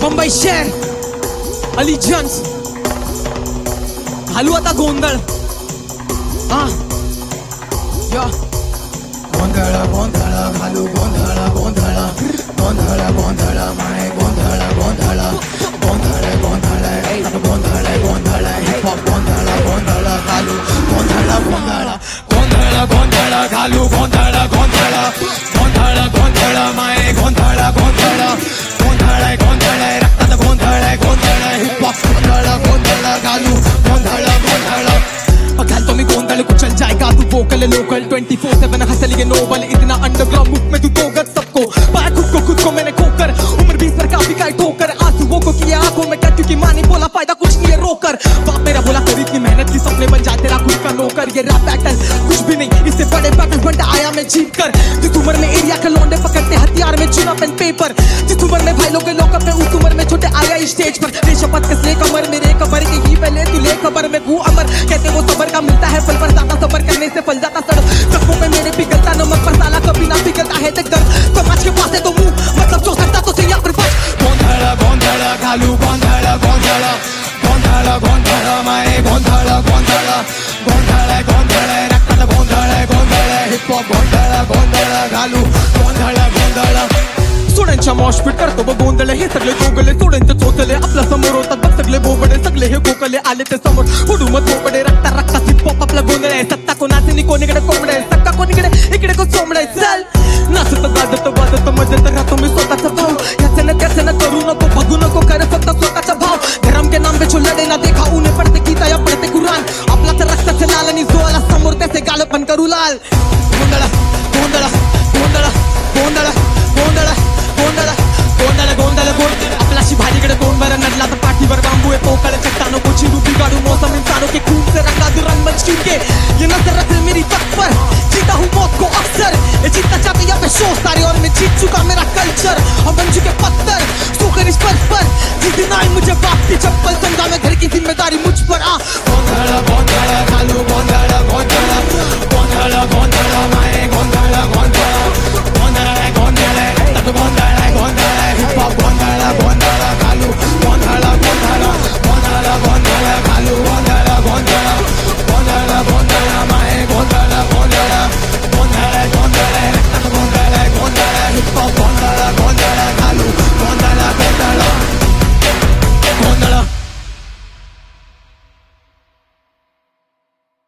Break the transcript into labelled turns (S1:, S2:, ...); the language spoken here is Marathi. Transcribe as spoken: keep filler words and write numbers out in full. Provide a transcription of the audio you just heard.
S1: मुंबई शहर अलिजन्स घालू आता गोंधळ. हा या
S2: गोंधळ गोंधळ घालू गोंधळ गोंधळ गोंधळ गोंधळ माय गोंधळ गोंधळ गोंधळ गोंधळ गोंधळ गोंधळ हिप हॉप गोंधळ गोंधळ घालू गोंधळ गोंधळ गोंधळ गोंधळ घालू गोंधळ गोंधळ गोंधळ गोंधळ माय गोंधळ गोंधळ गोंधळ गोंधळ रक्तात गोंधळ गोंधळ हिप हॉप गोंधळ गोंधळ घालू गोंधळ गोंधळ
S1: घाल तो मैं गोंधळ कुचल जाएगा तू vocal local twenty four seven hustle ये नोबल इतना अंडरग्राउंड मुख में तू तोगत सबको पाया खुद को खुद को मैंने खोकर उम्र बीस पर काफी का ठोकर आंसुओं को किया आंखों में क्या क्योंकि माँ ने बोला फायदा कुछ नहीं है रोकर बाप मेरा बोला कर इतनी मेहनत की सपने बन जा तेरा खुद का नौकर ये रैप बैटल कुछ भी नहीं इससे बड़े बैटल बंटा आया मैं जीत कर जिस उम्र में एरिया के लौंडे पकड़ते हथियार में चुना पेन पेपर जिस उम्र में भाई लोग के लोग अपने उस उम्र में छोटे आया इस स्टेज पर दे शपथ किसने कमर मेरे कमर के ही पहले तू ले खबर में हूँ अमर कहते वो सबर का मिलता है फल पर ज्यादा सबर करने से फल जाता सड़ सबको में मेरे पिघलता नमक पर साला कभी ना पिघलता है तक दर्द समाज के पास है तो मुंह मतलब जो सकता तो से या फिर बच
S2: गोंधळ गोंधळ घालू गोंधळ गोंधळ गोंधळ गोंधळ माय गोंधळ गोंधळ गोंधळ गोंधळ रक्तात गोंधळ गोंधळ हिप हॉप गोंधळ गोंधळ घालू गोंधळ गोंधळ
S1: सोड्यांच्या मॉशपीट करतो बघ गोंधळ हे सगळे गोगले सोड्यांचे चोचले आपल्या समोर होतात बघ सगळे बोबडे सगळे हे गोकले आले ते समोर उडू मत बोबडे रक्ता रक्ता हिप हॉप आपला गोंधळ आहे सत्ता कोणाचे नि कोणीकडे कोंबडे सक्का कोणीकडे इकडे को चोंबडे चल नाचत गाजत